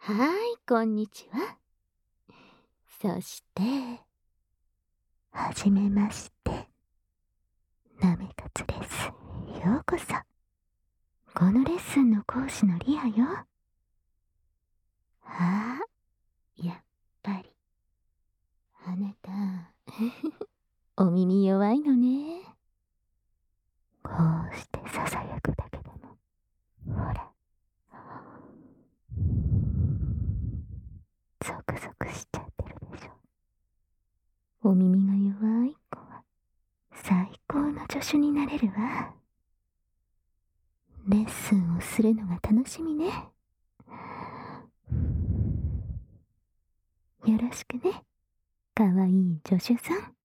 はーい、こんにちは。そして、はじめまして。なめかつです。ようこそ。このレッスンの講師のリアよ。ああ、やっぱり。あなた、お耳弱いのね。こうしてささやくだけでも、ほら。ゾクゾクしちゃってるでしょ。お耳が弱い子は最高の助手になれるわ。レッスンをするのが楽しみね。よろしくね、かわいい助手さん。